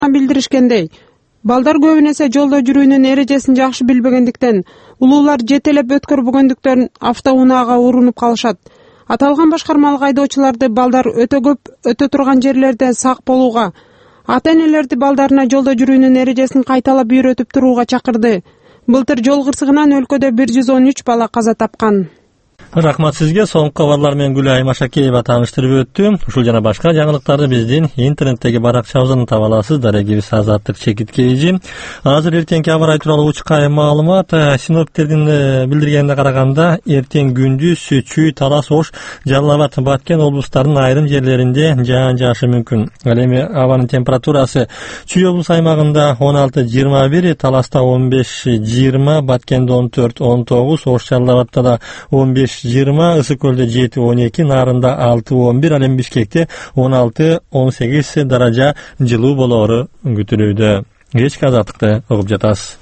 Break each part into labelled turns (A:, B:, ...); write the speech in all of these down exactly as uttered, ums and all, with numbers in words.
A: билдиришкендей, балдар көбүнесе жолдо жүрүүнүн эрежесин жакшы билбегендиктен, улуулар жетелеп өткөрбөгөндүктөн автоунаага урунуп калышат. Аталган башкармалык айдоочуларды балдар өтө көп өтө турган жерлерде сак болууга, ата-энелерди балдарына жолдо жүрүүнүн эрежесин кайталап үйрөтүп турууга чакырды. Былтыр жол кырсыгынан өлкөдө бир жүз он үч бала каза тапкан.
B: Рахмат сизге. Соңку кабарлар менен Гүлай Машакеева тааныштырып өттү. Ушул жана башка жаңылыктарды биздин интернеттеги баракчабыздан таба аласыз. Дарегибиз Азаттык Чекиткейжи. Азыр эртеңки аба ырайы тууралуу учкай маалымат. Синоптиктердин билдиргенине караганда, эртең күндүз Чүй, Талас, Ош, Жалал Абад, Баткен облустарынын айрым жерлеринде жаан жаашы мүмкүн. Ал эми абанын температурасы Чүй облус аймагында он алты жыйырма бир, Таласта он беш жыйырма, Баткенде он төрт он тогуз, Ош, Жалал Абадта да он беш жыйырма, Ысык көлдө жети он эки, Нарында алты он бир, ал эми Бишкекте он алты он сегиз даража жылуу болоору күтүлүүдө. Кечки азаттыкты угуп жатасыз.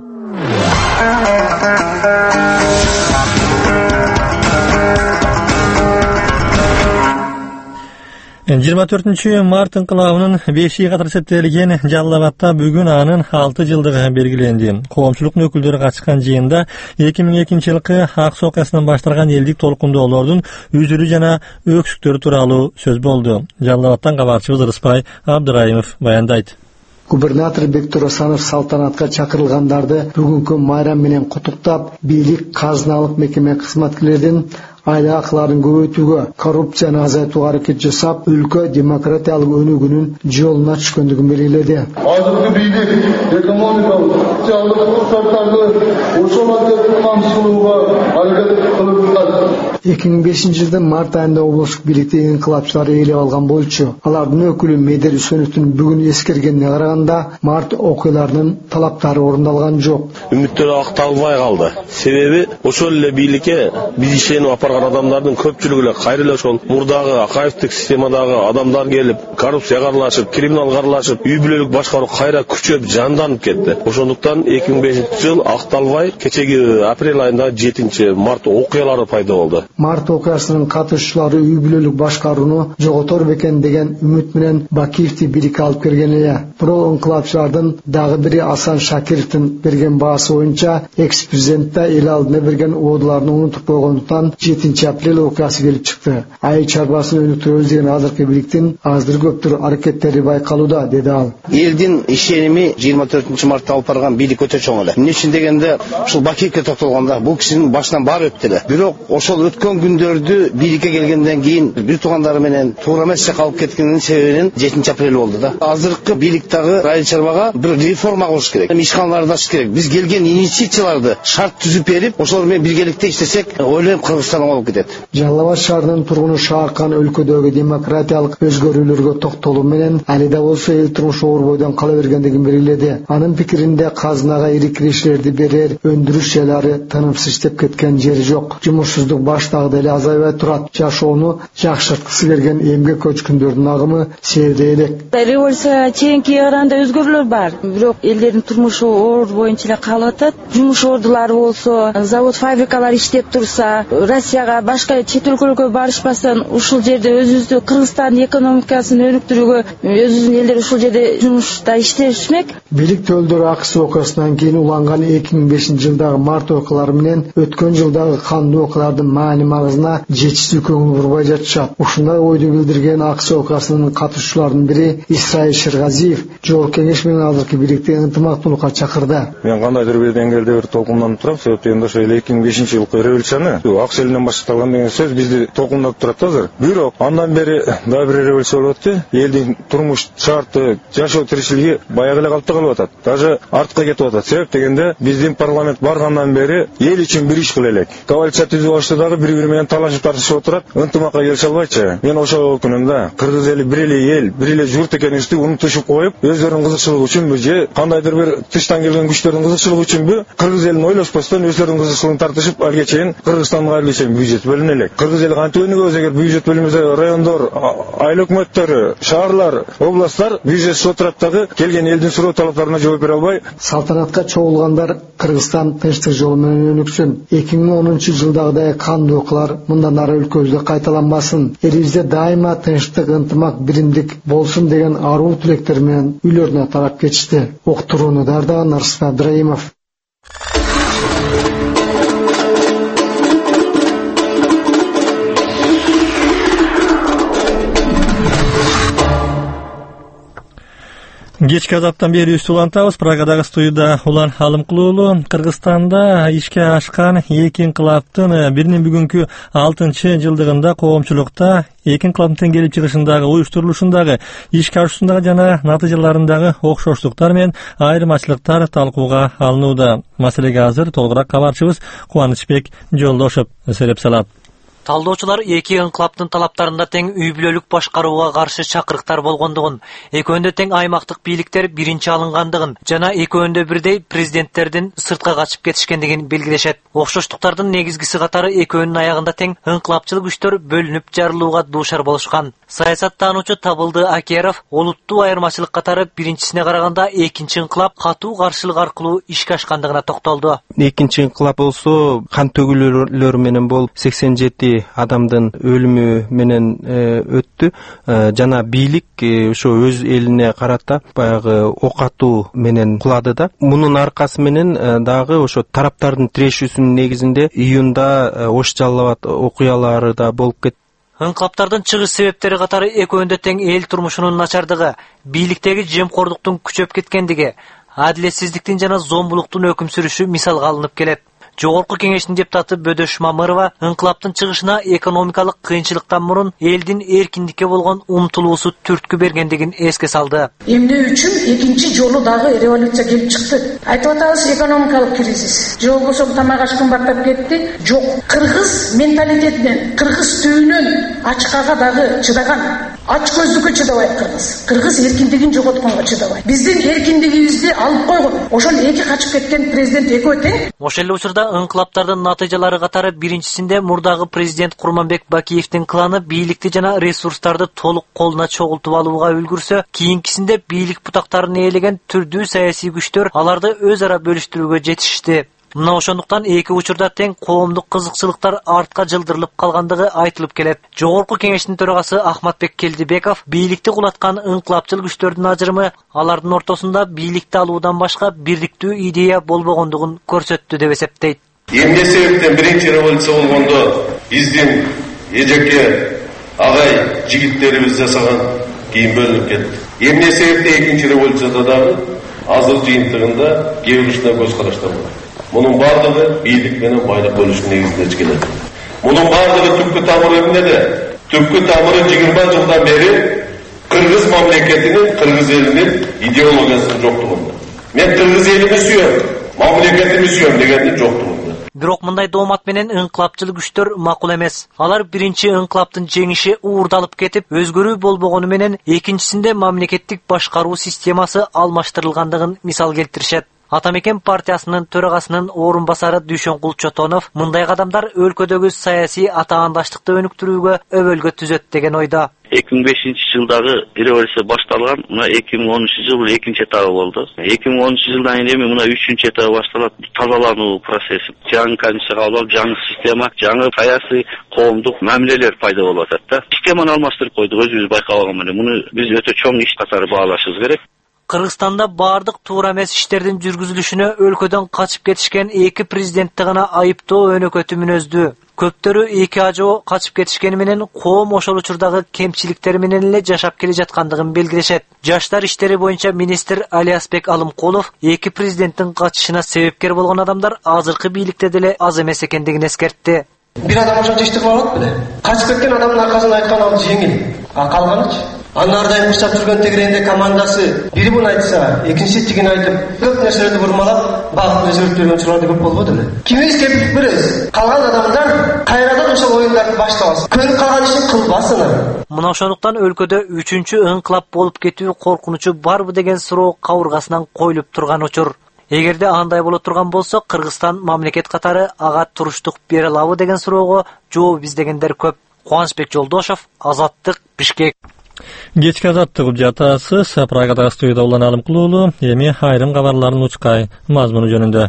B: жыйырма төртүнчү март инкылабынын бешиги катары эсептелген Жалал Абадта бүгүн анын алты жылдыгы белгиленди. Коомчулуктун өкүлдөрү катышкан жыйында эки миң экинчи жылкы ак сокасынан башталган элдик толкундоолордун үзүрү жана өксүктөрү тууралуу сөз болду. Жалал Абадтан кабарчыбыз Рыспай Абдырайымов баяндайт.
C: Губернатор Бектур Асанов салтанатка чакырылгандарды бүгүнкү майрам менен куттуктап, бийлик казыналык мекеме кызматкерлердин айла акыларын көбөйтүүгө, коррупцияны азайтууга аракет жасап, өлкө демократиялык өнүгүүнүн жолуна түшкөндүгүн белгиледи.
D: Азыркы бийлик экономикалык, социалдык шарттарды ошол антип камсыздууга аракет кылып жатат.
C: эки миң бешинчи жылдын март айында облустук бийликти инкылапчылар ээлеп алган болчу. Алардын өкүлү Медер Үсөновдун бүгүн эскергенине караганда, март окуяларынын талаптары орундалган жок.
E: Үмүттөр акталбай калды. Себеби ошол эле бийликке биз ишенип апарган адамдардын көпчүлүгү эле кайра эле ошол мурдагы акаевдик системадагы адамдар келип, коррупцияга аралашып, криминалга аралашып, үй бүлөлүк башкаруу кайра күчөп, жанданып кетти. Ошондуктан эки миң бешинчи жыл акталбай, кечеги апрель айында жетинчи март окуялары пайда болду.
C: Март окуясынын катышуучулары үй бүлөлүк башкарууну жоготор бекен деген үмүт менен Бакиевди бийликке алып келген эле. Бирок инкылапчылардын дагы бири Асан Шакировдун берген баасы боюнча, экс-президент да эл алдына берген оодуларын унутуп койгондуктан жетинчи апрель окуясы келип чыкты. Ай чарбасын өнүктүрөбүз деген азыркы бийликтин аздыр көптүр аракеттери байкалууда, деди ал.
F: Элдин ишеними жыйырма төртүнчү мартта алып барган бийлик өтө чоң эле. Эмне үчүн дегенде, ушул Бакиевке токтолгондо бул кишинин башынан баары өттү эле. Бирок ошол өткөн күндөрдү бийликке келгенден кийин бир туугандары менен туура эмес жакка алып кеткенинин себебинен жетинчи апрель болду да. Азыркы бийликтагы айыл чарбага бир реформа кылыш керек. Ишканаларды ачыш керек. Биз келген инвестицияларды шарт түзүп берип, ошолор менен биргеликте иштесек, ойлойм Кыргызстан болуп кетет.
C: Жалал Абад шаарынын тургуну Шааркан өлкөдөгү демократиялык өзгөрүүлөргө токтолуу менен али да болсо эл турмушу оор бойдон кала бергендигин белгиледи. Анын пикиринде казынага ири кириштерди берер, өндүрүш жайлары тынымсыз иштеп кеткен жери жок. Жумушсуздук баштагы эле азайбай турат. Жашоону жакшырткысы келген эмгек көчкүндөрдүн агымы сээде элек.
G: Революция чейинки караганда өзгөрүүлөр бар. Бирок элдердин турмушу оор боюнча эле калып атат. Жумуш ордулары болсо, завод, фабрикалар иштеп турса, Россияга башка чет өлкөлөргө барышпастан ушул жерде өзүбүздү Кыргызстандын экономикасын өнүктүрүүгө өзүбүздүн элдер ушул жерде жумушта иштешмек.
C: Бийлик төлдөрү аксы окуясынан кийин уланган эки миң бешинчи жылдагы март окуялары менен өткөн жылдагы кандуу окуялардын маани магызына жетиштүү көңүл бурбай жатышат. Ушундай ойду билдирген аксы окуясынын катышуучуларынын бири Исраил Шергазиев Жогорку Кеңеш менен азыркы бийликти ынтымактуулукка чакырды.
H: Мен кандайдыр бир деңгээлде бир толкунданып турам, себеби дегенде ошо эки миң бешинчи жылкы революцияны ак элинен башталган деген сөз бизди толкундап турат азыр. Бирок андан бери дагы бир революция болуп атты. Элдин турмуш шарты, жашоо тиричилиги баягы эле калыпта калып атат. Даже артка кетип атат. Себеп дегенде биздин парламент баргандан бери эл үчүн бир иш кыла элек. Коалиция түзүп алышты дагы бири-бири менен талашып тартышып отурат. Ынтымакка келише албайчы. Мен ошол күнүмдө кыргыз эли бир эле эл, бир эле журт экенибизди унутушуп коюп, өздөрүнүн кызыкчылыгы үчүнбү же кандайдыр бир тыштан келген күчтөрдүн кызыкчылыгы үчүнбү, кыргыз элин ойлошпостон өздөрүнүн кызыкчылыгын тартышып, алга чейин Кыргызстандын айыл чейин бюджет бөлүнө элек. Кыргыз эли кантип өнүгөбүз эгер бюджет бөлүнбөсө, райондор, айыл өкмөттөрү, шаарлар, областтар бюджетсиз отурат дагы келген элдин суроо талаптарына жооп бере албай.
C: Салтанатка чогулгандар Кыргызстан тынчтык жолу менен өнүксүн. эки миң онунчу жылдагыдай кандуу окуулар мындан ары өлкөбүздө кайталанбасын. Элибизде дайыма тынчтык, ынтымак, биримдик болсун деген аруу тилектер менен үйлөрүнө тарап кетишти. Уктурууну даярдаган Арсен Абдраимов.
B: Кечки азаптан бери үстү улантабыз. Прагадагы студияда Улан Алымкулуулу. Кыргызстанда ишке ашкан эки инкылаптын биринин бүгүнкү алтынчы жылдыгында коомчулукта эки инкылаптын келип чыгышындагы, уюштурулушундагы, ишке ашуусундагы жана натыйжаларындагы окшоштуктар менен айырмачылыктар талкууга алынууда. Маселеге азыр толугураак кабарчыбыз Кубанычбек Жолдошов сереп салат.
I: Талдоочулар эки инкылаптын талаптарында тең үй бүлөлүк башкарууга каршы чакырыктар болгондугун, экөөндө тең аймактык бийликтер биринчи алынгандыгын жана экөөндө бирдей президенттердин сыртка качып кетишкендигин белгилешет. Окшоштуктардын негизгиси катары экөөнүн аягында тең инкылапчыл күчтөр бөлүнүп жарылууга дуушар болушкан. Саясаттануучу Табылды Акеров олуттуу айырмачылык катары биринчисине караганда экинчи инкылап катуу каршылык аркылуу ишке ашкандыгына токтолду.
J: Экинчи инкылап болсо кан төгүлүүлөр менен болуп сексен жети адамдын өлүмү менен өттү. Жана бийлик ошо өз элине карата баягы ок атуу менен кулады да. Мунун аркасы менен дагы ошо тараптардын тирешүүсүнүн негизинде июнда Ош Жалал Абад окуялары да болуп кетти.
I: Инкылаптардын чыгыш себептери катары экөөндө тең эл турмушунун начардыгы, бийликтеги жемкордуктун күчөп кеткендиги, адилетсиздиктин жана зомбулуктун өкүм сүрүшү мисалга алынып келет. Жогорку кеңештин депутаты Бөдөш Мамырова инкылаптын чыгышына экономикалык кыйынчылыктан мурун элдин эркиндикке болгон умтулуусу түрткү бергендигин эске салды.
K: Эмне үчүн экинчи жолу дагы революция келип чыкты? Айтып атабыз экономикалык кризис. Же болбосо тамак аш кымбаттап кетти? Жок. Кыргыз менталитетинен, кыргыз түбүнөн ачкага дагы чыдаган. Ач көздүккө чыдабайт кыргыз. Кыргыз эркиндигин жоготконго чыдабайт. Биздин эркиндигибизди алып койгон. Ошол эки качып кеткен президент экөө тең.
I: Ошол эле учурда инкылаптардын натыйжалары катары биринчисинде мурдагы президент Курманбек Бакиевдин кланы бийликти жана ресурстарды толук колуна чогултуп алууга үлгүрсө, кийинкисинде бийлик бутактарын ээлеген түрдүү саясий күчтөр аларды өз ара бөлүштүрүүгө жетишти. Мына ошондуктан эки учурда тең коомдук кызыкчылыктар артка жылдырылып калгандыгы айтылып келет. Жогорку кеңештин төрагасы Ахматбек Келдибеков бийликти кулаткан инкылапчыл күчтөрдүн ажырымы алардын ортосунда бийликти алуудан башка бирдиктүү идея болбогондугун көрсөттү деп эсептейт.
L: Эмне себептен биринчи революция болгондо биздин эжеке агай жигиттерибиз жасаган кийин бөлүнүп кетти. Эмне себептен экинчи революцияда дагы азыр жыйынтыгында кээ бир көз караштар бар. Мунун бардыгы бийлик менен байлык бөлүшүү негизинде келет. Мунун бардыгы түпкү тамыры эмнеде? Түпкү тамыры жыйырма жылдан бери кыргыз мамлекетинин, кыргыз элинин идеологиясынын жоктугунда. Мен кыргыз элини сүйөм, мамлекетимди сүйөм дегендин жоктугунда.
I: Бирок мындай доомат менен инкылапчыл күчтөр макул эмес. Алар биринчи инкылаптын жеңиши уурдалып кетип, өзгөрүү болбогону менен экинчисинде мамлекеттик башкаруу системасы алмаштырылгандыгын мисал келтиришет. Атамекен партиясынын төрагасынын орун басары Дүйшөнкул Чотонов мындай кадамдар өлкөдөгү саясий атаандаштыкты өнүктүрүүгө өбөлгө түзөт деген ойдо.
M: эки миң бешинчи жылдагы революция башталган, мына эки миң онунчу жыл экинчи этабы болду. эки миң онунчу жылдан кийин эми мына үчүнчү этабы башталат. Тазалануу процесси, жаңы конституция кабыл алып, жаңы система, жаңы саясий коомдук мамилелер пайда болуп атат да. Системаны алмаштырып койдук, өзүбүз байкабаган менен. Муну биз өтө чоң иш катары баалашыбыз керек.
I: Кыргызстанда бардык туура эмес иштердин жүргүзүлүшүнө өлкөдөн качып кетишкен эки президентти гана айыптоо өнөкөтү мүнөздүү. Көптөрү эки ажоо качып кетишкени менен коом ошол учурдагы кемчиликтер менен эле жашап келе жаткандыгын белгилешет. Жаштар иштери боюнча министр Алиасбек Алымкулов эки президенттин качышына себепкер болгон адамдар азыркы бийликте деле аз эмес экендигин эскертти.
N: Бир адам ошончо иштеп калат беле. Качып кеткен адамдын аркасынан айткан ал жеңил. А калганычы? Анын ар дайым курсап жүргөн тегеренде командасы бири муну айтса, экинчиси тигин айтып, көп нерселерди бурмалап, багытын өзгөртүп берген учурлар көп болбоду беле. Кимибиз кепилдик беребиз? Калган адамдар кайрадан ошол оюндарды баштабасын. Көнүп калган ишин кылбасын.
I: Мына ошондуктан өлкөдө үчүнчү инкылап болуп кетүү коркунучу барбы деген суроо кабыргасынан коюлуп турган учур. Эгерде андай боло турган болсо, Кыргызстан мамлекет катары ага туруштук бере алабы деген суроого жооп издегендер көп. Кубанычбек Жолдошов, Азаттык, Бишкек.
B: Кечки азаттык жатасыз, Прагада студияда уланалым кылуулу, эми айрым кабарларын учкай мазмуну жөнүндө.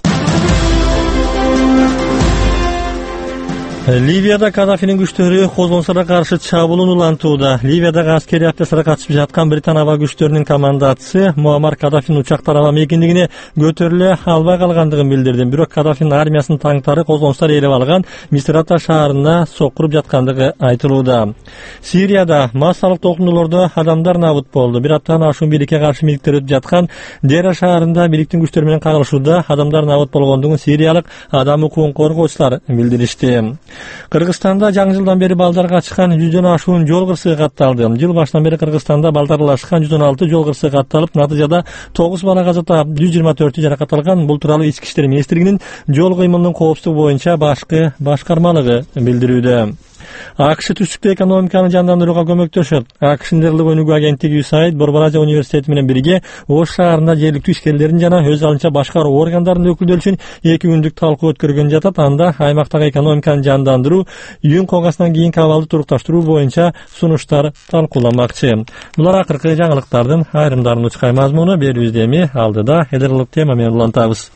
B: Ливияда Каддафинин күчтөрү козгонсорго каршы чабуулун улантууда. Ливиядагы аскерий операцияга катышып жаткан Британ аба күчтөрүнүн командасы Муаммар Каддафинин учактар аба мекендигине көтөрүлө албай калгандыгын билдирди. Бирок Каддафинин армиясынын танктары козгончтор ээлеп алган Мисрата шаарына сокуруп жаткандыгы айтылууда. Сирияда массалык толкунулордо адамдар набыт болду. Бир аптадан ашуун бийликке каршы митингдер өтүп жаткан Дера шаарында бийликтин күчтөрү менен кагылышууда адамдар набыт болгондугун сириялык адам укугун коргоочулар билдиришти. Кыргызстанда жаңы жылдан бери балдарга ачкан жүздөн ашуун жол кырсыгы катталды. Жыл башынан бери Кыргызстанда балдарлашкан жүз он алты жол кырсыгы катталып, натыйжада тогуз бала каза таап, жүз жыйырма төртү жаракат алган. Бул тууралуу Ички иштер министрлигинин жол кыймылынын коопсуздугу боюнча башкы башкармалыгы билдирүүдө. АКШ түштүктө экономиканы жандандырууга көмөктөшөт. АКШнын Дерлик өнүгүү агенттиги ю эс эй ай ди Борбор-Азия университети менен бирге Ош шаарында жергиликтүү ишкерлердин жана өз алынча башкаруу органдарынын өкүлдөрү үчүн эки күндүк талкуу өткөргөн жатат. Анда аймактагы экономиканы жандандыруу, июнь когасынан кийинки абалды турукташтыруу боюнча сунуштар талкууламакчы. Булар акыркы жаңылыктардын айрымдарын учкай мазмуну. Берүүбүздө эми алдыда элдерлик тема менен улантабыз.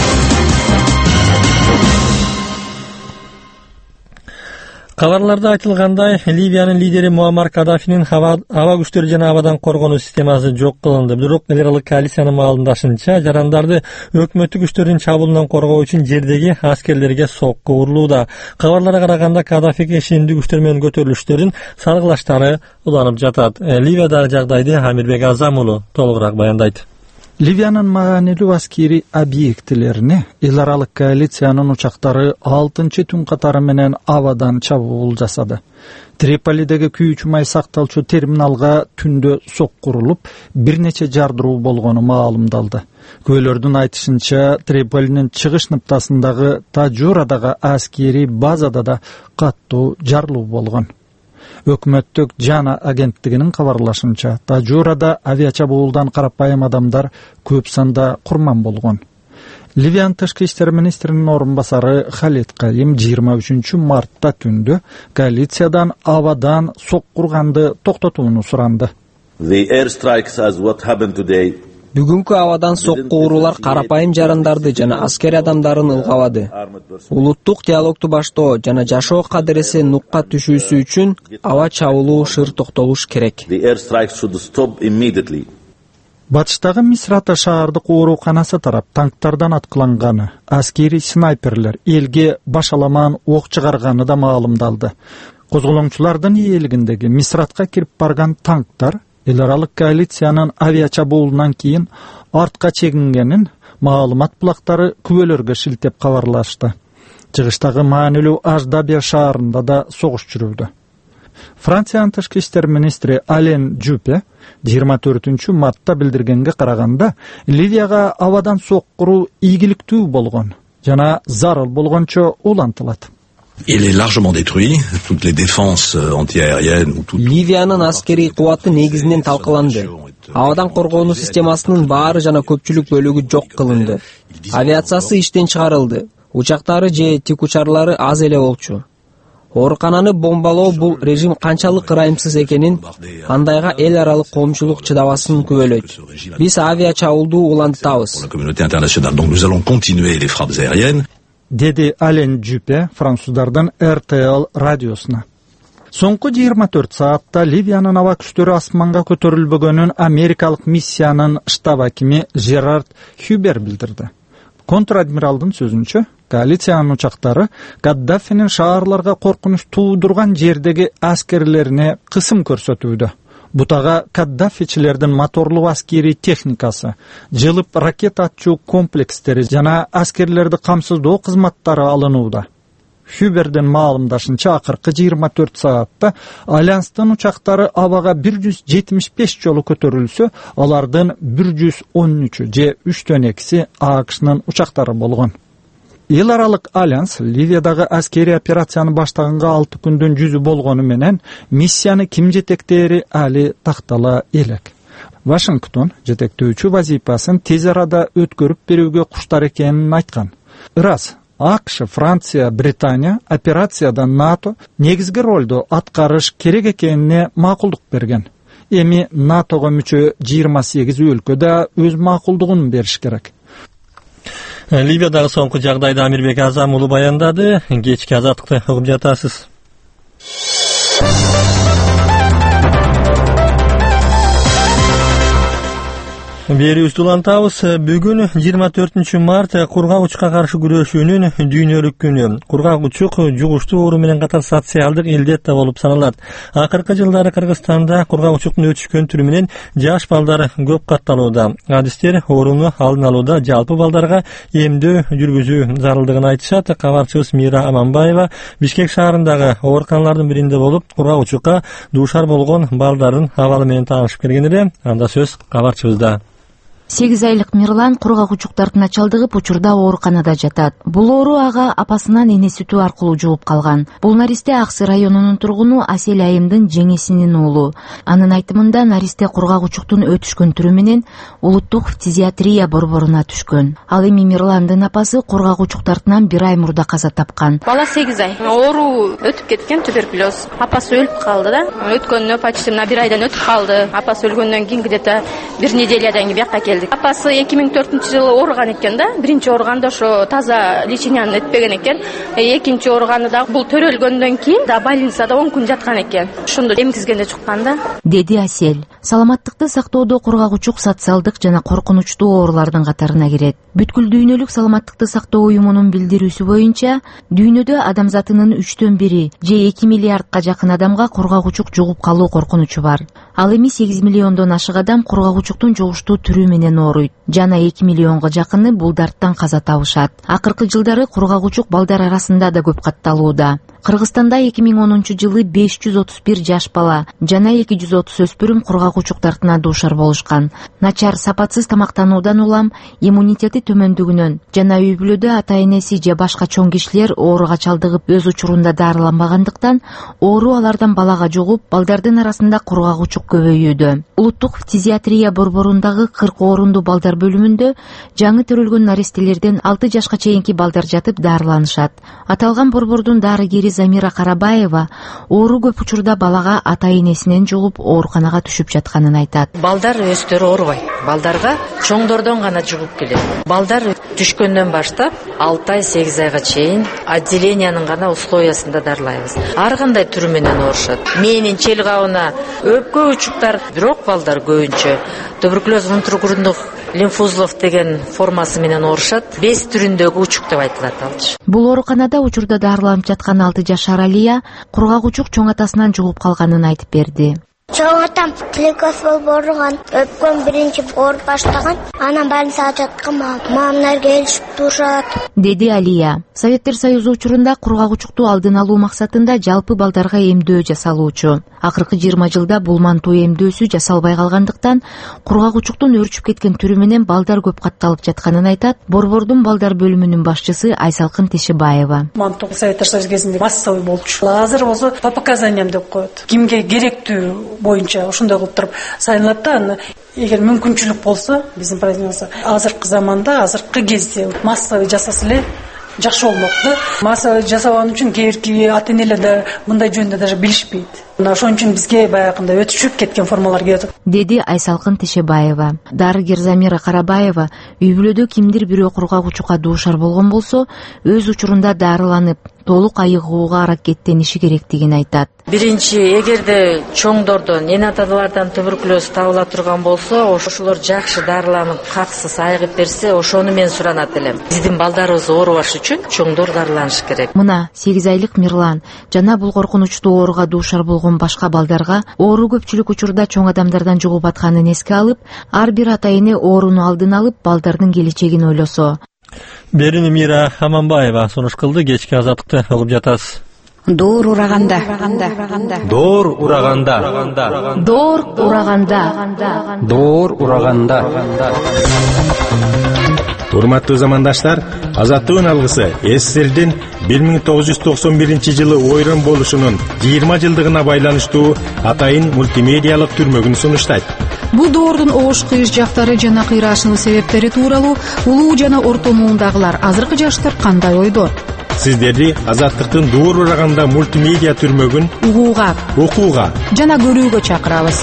B: Кабарларда айтылгандай, Ливиянын лидери Муаммар Каддафинин аба күчтөрү жана абадан коргонуу системасы жок кылынды. Бирок эл аралык коалициянын маалымдашынча, жарандарды өкмөттүк күчтөрдүн чабуулунан коргоо үчүн жердеги аскерлерге сокку урулууда. Кабарларга караганда, Каддафиге ишенимдүү күчтөр менен көтөрүлүштөрдүн салгылаштары уланып жатат. Ливиядагы жагдайды Амирбек Азам уулу толугураак баяндайт.
O: Ливиянын маанилүү аскери объектилерине эл аралык коалициянын учактары алтынчы түн катары менен абадан чабуул жасады. Триполидеги күйүүчү май сакталчу терминалга түндө сокку урулуп, бир нече жардыруу болгону маалымдалды. Күбөлөрдүн айтышынча, Триполинин чыгыш ныктасындагы Таджурадагы аскери базада да каттуу жарылуу болгон. Өкмөттүк Жана агенттигинин кабарлашынча, Таджурада авиачабуулдан карапайым адамдар көп санда курман болгон. Ливиян тышкы иштер министринин орун басары Халид Карим жыйырма үчүнчү мартта түндө коалициядан абадан сокку урганды токтотууну суранды.
P: Бүгүнкү абадан сокку уруулар карапайым жарандарды жана аскери адамдарын ылгабады. Улуттук диалогду баштоо жана жашоо кадиреси нукка түшүүсү үчүн аба чабуулуу шыр токтолуш керек.
O: Батыштагы Мисрата шаардык ооруканасы тарап танктардан аткыланганы, аскери снайперлер элге башаламан ок чыгарганы да маалымдалды. Козголоңчулардын ээлигиндеги Мисратка кирип барган танктар эл аралык коалициянын авиачабуулунан кийин артка чегингенин маалымат булактары күбөлөргө шилтеп кабарлашты. Чыгыштагы маанилүү Аждабе шаарында да согуш жүрүүдө. Франциянын тышкы иштер министри Ален Жупе жыйырма төртүнчү мартта билдиргенге караганда, Ливияга абадан соккуруу ийгиликтүү болгон жана зарыл болгончо улантылат.
Q: Il est largement détruit, toutes les défenses antiaériennes ou tout.
P: Ливиянын аскери кубаты негизинен талкаланды. Абадан коргонуу системасынын баары жана көпчүлүк бөлүгү жок кылынды. Авиациясы иштен чыгарылды. Учактары же тикучарлары аз эле болчу. Оорукананы бомбалоо бул режим канчалык ырайымсыз экенин, андайга эл аралык коомчулук чыдабасын күбөлөйт. Биз авиачабуулду улантабыз.
Q: La communauté internationale, donc nous allons continuer les frappes aériennes.
O: Деди Ален Жупе француздардан эр тэ эл радиосуна. Соңку жыйырма төрт саатта Ливиянын аба күчтөрү асманга көтөрүлбөгөнүн америкалык миссиянын штаб акими Жерард Хюбер билдирди. Контр-адмиралдын сөзүнчө, коалициянын учактары Каддафинин шаарларга коркунуч туудурган жердеги аскерлерине кысым көрсөтүүдө. Бутага Каддафичилердин моторлуу аскери техникасы, жылып ракета атчу комплекстери жана аскерлерди камсыздоо кызматтары алынууда. Хюбердин маалымдашынча, акыркы жыйырма төрт саатта Альянстын учактары абага бир жүз жетимиш беш жолу көтөрүлсө, алардын бир жүз он үчү же үчтөн экиси АКШнын учактары болгон. Эл аралык альянс Ливиядагы аскери операцияны баштаганга алты күндөн жүзү болгону менен миссияны ким жетектери али тактала элек. Вашингтон жетектөөчү вазифасын тез арада өткөрүп берүүгө куштар экенин айткан. Ырас АКШ, Франция, Британия операцияда НАТО негизги ролду аткарыш керек экенине макулдук берген. Эми НАТОго мүчө жыйырма сегиз өлкө да өз макулдугун бериш керек.
B: Ливиядагы соңку жагдайды Амирбек Азам уулу баяндады. Кечки азаттыкты угуп жатасыз. Берүүбүздү улантабыз. Бүгүн жыйырма төртүнчү март кургак учукка каршы күрөшүүнүн дүйнөлүк күнү. Кургак учук жугуштуу оору менен катар социалдык илдет да болуп саналат. Акыркы жылдары Кыргызстанда кургак учуктун өтүшкөн түрү менен жаш балдар көп катталууда. Адистер ооруну алдын алууда жалпы балдарга эмдөө жүргүзүү зарылдыгын айтышат. Кабарчыбыз Мира Аманбаева Бишкек шаарындагы ооруканалардын биринде болуп, кургак учукка дуушар болгон балдардын абалы менен таанышып келген эле. Анда сөз кабарчыбызда.
R: сегиз айлык Мирлан кургак учуктардын чалдыгып учурда ооруканада жатат. Бул оору ага апасынан эне сүтү аркылуу жугуп калган. Бул наристе Аксы районунун тургуну Асель Айымдын жеңесинин уулу. Анын айтымында наристе кургак учуктун өтүшкөн түрү менен улуттук фтизиатрия борборуна түшкөн. Ал эми Мирландын апасы кургак учуктардынан бир ай мурда каза тапкан.
S: Бала сегиз ай. Оору өтүп кеткен, туберкулез. Апасы өлүп калды да. Өткөнүнө почти мына бир айдан өтүп калды. Апасы өлгөндөн кийин где-то бир неделядан кийин бияка келди. Апасы эки миң төртүнчү жылы ооруган экен да. Биринчи ооруганда ошо таза леченияны өтпөгөн экен. Экинчи ооруганы да бул төрөлгөндөн кийин да больницада он күн жаткан экен. Ошондо эмгизгенде чыккан да.
R: Деди Асель. Саламаттыкты сактоодо кургак учук социалдык жана коркунучтуу оорулардын катарына кирет. Бүткүл дүйнөлүк саламаттыкты сактоо уюмунун билдирүүсү боюнча, дүйнөдө адамзатынын үчтөн бири же эки миллиардка жакын адамга кургак учук жугуп калуу коркунучу бар. Ал эми сегиз миллиондон ашык адам кургак учуктун жугуштуу түрү менен ооруйт. Жана эки миллионго жакыны бул дарттан каза табышат. Акыркы жылдары кургак учук балдар арасында да көп катталууда. Кыргызстанда эки миң онунчу жылы беш жүз отуз бир жаш бала жана эки жүз отуз өспүрүм кургак учук дартына дуушар болушкан. Начар сапатсыз тамактануудан улам, иммунитети төмөндүгүнөн жана үй бүлөдө ата-энеси же башка чоң кишилер ооруга чалдыгып өз учурунда дарыланбагандыктан оору алардан балага жугуп, балдардын арасында кургак учук көбөйүүдө. Улуттук фтизиатрия борборундагы кырк орунду балдар бөлүмүндө жаңы төрөлгөн наристелерден алты жашка чейинки балдар жатып дарыланышат. Аталган борбордун дарыгери Замира Карабаева оору көп учурда балага ата-энесинен жугуп ооруканага түшүп жатканын айтат.
T: Балдар өздөрү оорубайт. Балдарга чоңдордон гана жугуп келет. Балдар түшкөндөн баштап алты ай сегиз айга чейин отделениянын гана условиясында дарылайбыз. Ар кандай түрү менен оорушат. Мээнин чел кабына өпкө учуктар, бирок балдар көбүнчө туберкулез внутригрудных лимфузлов деген формасы менен оорушат. беш түрүндөгү учук деп айтылат алчы.
R: Бул ооруканада учурда дарыланып жаткан алты жашар Алия кургак учук чоң атасынан жугуп калганын айтып берди.
U: Чоң атам тиликоз болуп ооруган, өпкөн биринчи ооруп баштаган, анан больницага жаткан, мамамдар келишип турушат,
R: деди Алия. Советтер Союзу учурунда кургак учукту алдын алуу максатында жалпы балдарга эмдөө жасалуучу. Акыркы жыйырма жылда бул мантуу эмдөөсү жасалбай калгандыктан кургак учуктун өрчүп кеткен түрү менен балдар көп катталып жатканын айтат борбордун балдар бөлүмүнүн башчысы Айсалкын Тешибаева.
V: Мантуу Советтер Союзу кезинде массовый болчу. Азыр болсо по показаниям деп коет. Кимге керектүү боюнча ошондой кылып туруп сайылат да. Эгер мүмкүнчүлүк болсо, биздин правительство азыркы заманда, азыркы кезде массовый жасаса эле жакшы болмок да. Массовый жасаган үчүн кээ бир ата-энелер да мындай жөнүндө даже билишпейт. Ошон үчүн бизге баягындай өтүшүп кеткен формалар келет,
R: деди Айсалкын Тешебаева. Дарыгер Замира Карабаева үй бүлөдө кимдир бирөө кургак учукка дуушар болгон болсо, өз учурунда дарыланып, толук айыгууга аракеттениши керектигин айтат.
T: Биринчи, эгерде чоңдордон, эне аталардан туберкулез табыла турган болсо, ошолор жакшы дарыланып, каксыз айыгып берсе, ошону мен суранат элем. Биздин балдарыбыз оорубаш үчүн чоңдор дарыланышы керек.
R: Мына сегиз айлык Мирлан жана бул коркунучтуу ооруга дуушар болгон башка балдарга оору көпчүлүк учурда чоң адамдардан жугуп атканын эске алып, ар бир ата-эне ооруну алдын алып, балдардын келечегин ойлосо.
B: Берини Мира Аманбаева сунуш кылды. Кечки азаттыкты угуп жатасыз.
R: Доор ураганда.
J: Доор ураганда.
R: Доор ураганда.
J: Доор ураганда.
W: Урматтуу замандаштар, азаттыгын алгысы СССРдин бир миң тогуз жүз токсон биринчи жылы ойрон болушунун жыйырма жылдыгына байланыштуу атайын мультимедиалык түрмөгүн сунуштайт.
A: Бул доордун оош кыйыш жактары жана кыйраашынын себептери тууралуу улуу жана орто муундагылар, азыркы жаштар кандай ойдо?
W: Сиздерди Азаттыктын дуур ураганда мультимедиа түрмөгүн
A: угууга,
W: окууга
A: жана көрүүгө чакырабыз.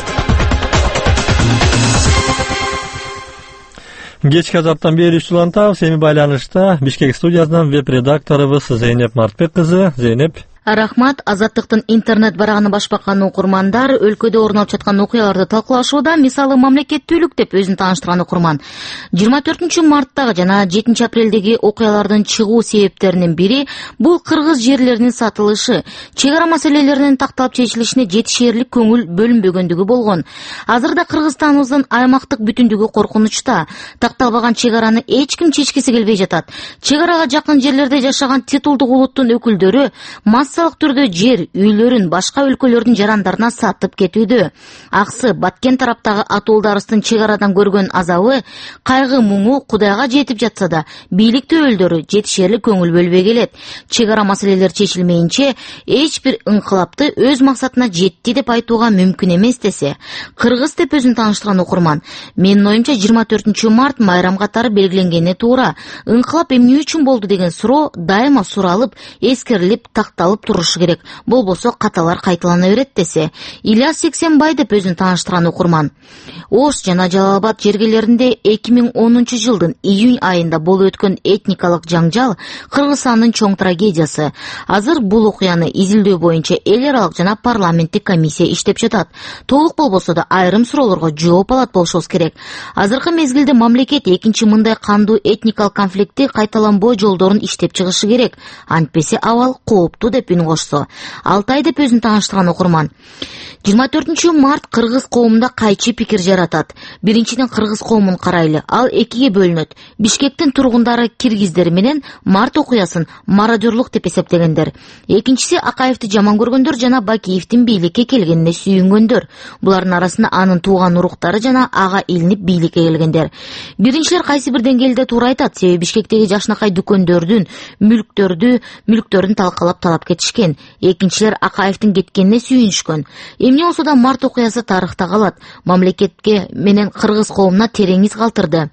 B: Кечки азаптан бери үч улантабыз. Эми байланышта Бишкек студиясынан веб-редакторубуз Зейнеп Мартбек кызы. Зейнеп.
R: Рахмат. Азаттыктын интернет барагын баш баккан окурмандар өлкөдө орун алып жаткан окуяларды талкуулашууда. Мисалы, мамлекеттүүлүк деп өзүн тааныштырган окурман жыйырма төртүнчү марттагы жана жетинчи апрелдеги окуялардын чыгуу себептеринин бири бул кыргыз жерлеринин сатылышы, чек ара маселелеринин такталып чечилишине жетишээрлик көңүл бөлүнбөгөндүгү болгон. Азырда Кыргызстаныбыздын аймактык бүтүндүгү коркунучта. Такталбаган чек араны эч ким чечкиси келбей жатат. Чек арага жакын жерлерде жашаган титулдук улуттун өкүлдөрү массалык түрдө жер, үйлөрүн башка өлкөлөрдүн жарандарына сатып кетүүдө. Аксы Баткен тараптагы атуулдарыбыздын чек арадан көргөн азабы, кайгы муңу Кудайга жетип жатса да, бийлик өкүлдөрү жетишээрлик көңүл бөлбөй келет. Чек ара маселелер чечилмейинче эч бир ыңкылапты өз максатына жетти деп айтууга мүмкүн эмес десе. Кыргыз деп өзүн тааныштырган окурман: менин оюмча жыйырма төртүнчү март майрам катары белгиленгени туура. Ыңкылап эмне үчүн болду деген суроо дайыма суралып, эскерилип, такталып турушу керек. Болбосо каталар кайталана берет десе. Ильяс Сексенбай деп өзүн тааныштырган окурман: Ош жана Жалал Абад жергелеринде эки миң онунчу жылдын июнь айында болуп өткөн этникалык жаңжал Кыргызстандын чоң трагедиясы. Азыр бул окуяны изилдөө боюнча эл аралык жана парламенттик комиссия иштеп жатат. Толук болбосо да айрым суроолорго жооп алат болушубуз керек. Азыркы мезгилде мамлекет экинчи мындай кандуу этникалык конфликтти кайталанбоо жолдорун иштеп чыгышы керек. Антпесе абал кооптуу деп үн кошсо. Алтай деп өзүн тааныштырган окурман: жыйырма төртүнчү март кыргыз коомунда кайчы пикир жаратат. Биринчиден кыргыз коомун карайлы, ал экиге бөлүнөт. Бишкектин тургундары киргиздер менен март окуясын мародерлук деп эсептегендер. Экинчиси Акаевди жаман көргөндөр жана Бакиевдин бийликке келгенине сүйүнгөндөр. Булардын арасында анын тууган уруктары жана ага илинип бийликке келгендер. Биринчилер кайсы бир деңгээлде туура айтат, себеби Бишкектеги жашнакай дүкөндөрдүн, мүлктөрдү, мүлктөрүн талкалап талап кетишкен. Экинчилер Акаевдин кеткенине сүйүнүшкөн. Эмне болсо да март окуясы тарыхта калат. Мамлекетке менен кыргыз коомуна терең из калтырды.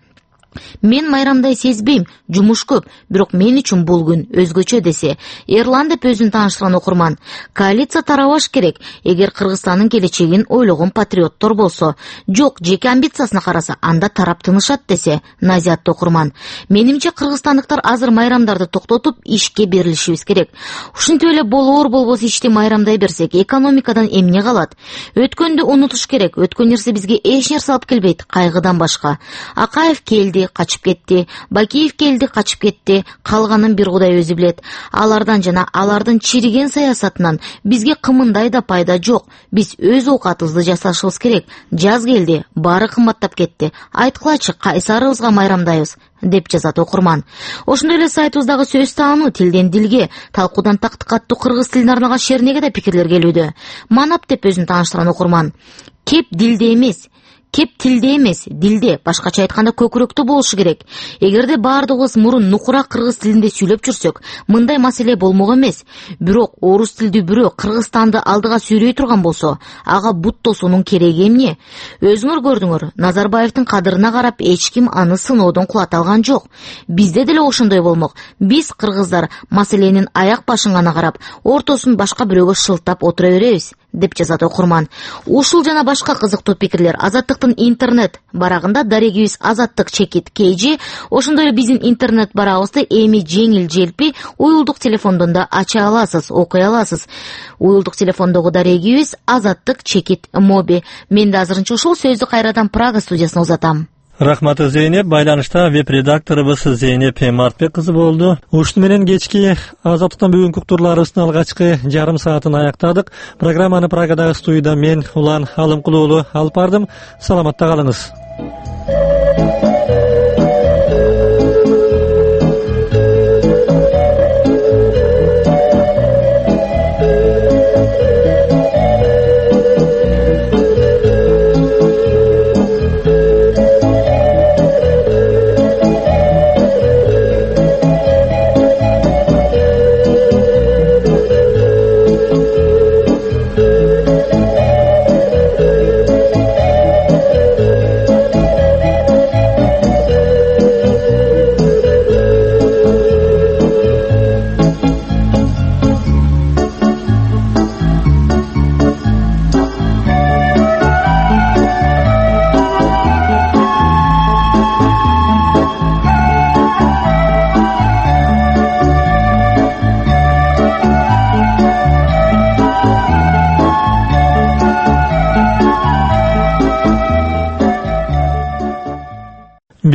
R: Мен майрамдай сезбейм, жумуш көп, бирок мен үчүн бул күн өзгөчө десе. Эрлан деп өзүн тааныштырган окурман: коалиция тарабаш керек. Эгер Кыргызстандын келечегин ойлогон патриоттор болсо, жок жеке амбициясына караса, анда тарап тынышат десе. Назият окурман: менимче кыргызстандыктар азыр майрамдарды токтотуп ишке берилишибиз керек. Ушинтип эле болоор болбос ишти майрамдай берсек, экономикадан эмне калат? Өткөндү унутуш керек. Өткөн нерсе бизге эч нерсе алып келбейт, кайгыдан башка. Акаев келди, качып кетти. Бакиев келди, качып кетти. Калганын бир Кудай өзү билет. Алардан жана алардын чириген саясатынан бизге кымындай да пайда жок. Биз өз оокатыбызды жасашыбыз керек. Жаз келди, баары кымбаттап кетти. Айткылачы, кайсарыбызга майрамдайбыз деп жазат окурман. Ошондой эле сайтыбыздагы сөз таануу тилден дилге, талкуудан тактыкка аттуу кыргыз тилине арналган шернеге да пикирлер келүүдө. Манап деп өзүн тааныштырган окурман: кеп дилде эмес, кеп тилде эмес, дилде, башкача айтканда көкүрөктө болушу керек. Эгерде баардыгыбыз мурун нукура кыргыз тилинде сүйлөп жүрсөк, мындай маселе болмок эмес. Бирок орус тилдүү бирөө Кыргызстанды алдыга сүйрөй турган болсо, ага бут тосуунун кереги эмне? Өзүңөр көрдүңөр, Назарбаевдин кадырына карап эч ким аны сыноодон кулата алган жок. Бизде деле ошондой болмок. Биз кыргыздар маселенин аяк башын гана карап, ортосун башка бирөөгө шылтап отура беребиз деп жазат окурман. Ушул жана башка кызыктуу пикирлер Азаттыктын интернет барагында дарегибиз Азаттык чекит kg, ошондой эле биздин интернет барабызды эми жеңил желпи уюлдук телефондон да ача аласыз, окуй аласыз. Уюлдук телефондогу дарегибиз Азаттык чекит моби. Мен да азырынча ушул сөздү кайрадан Прага студиясына узатам.
B: Рахмат Зейнеп. Байланышта веб-редакторубуз Зейнеп Мартбек кызы болду. Ушун менен кечки Азаттыктан бүгүнкү уктурларыбыздын алгачкы жарым саатын аяктадык. Программаны Прагадагы студияда мен Улан Алымкулуу алып бардым. Саламатта калыңыз.